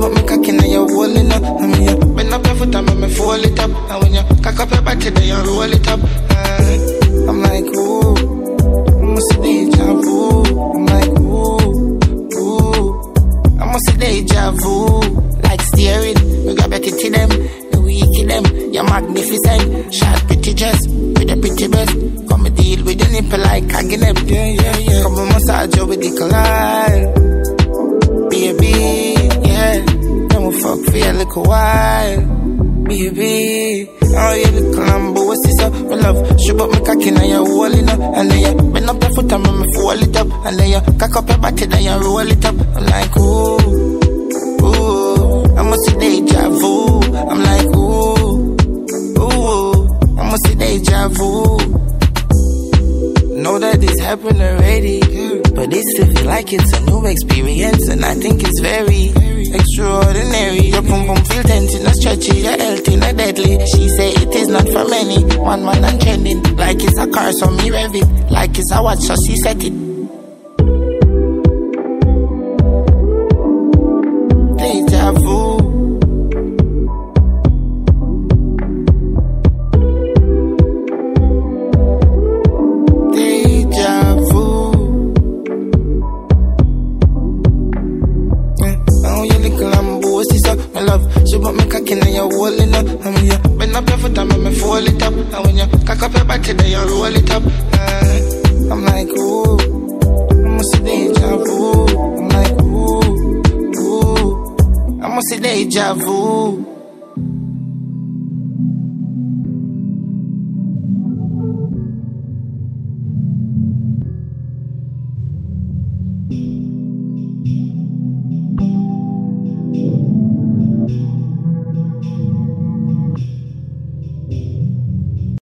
up me cocky now you're rolling up. I mean, you bend up your foot and make me fold it up. And when you cock up your body, then you roll it up. I'm like, ooh, I must see deja vu. I'm like, ooh, I must see deja vu. Like steering, we got back to them. The weak them, you're magnificent. Short pretty dress, with a pretty breast. Come and deal with the nipple like hugging them. Yeah. Come and massage you with the collide. Baby, yeah. Then we fuck for a little while. Baby, oh you look Lambo, what's this up? My love, shoot up me cocky now you're rolling up. And then you bend up your foot and make me fold it up. And then you cock up your body, then you roll it up. I'm like, ooh, ooh, I must see deja vu. I'm like, ooh, ooh, I must see deja vu. Know that this happened already, but it still feel like it's a new experience. And I think it's very extraordinary. Your pum pum feel tense, not stretchy, you're healthy, not deadly. She say it is not for many. One man and trending, like it's a car, so me rev it. Like it's a watch, so she set it. Deja vu. My love, she put me cocky now you're rolling up. I mean, you bend up your foot and make me fold it up. And when you cock up your body, then you roll it up. I'm like, ooh, I must see deja vu. I'm like, ooh, ooh, I must see deja vu.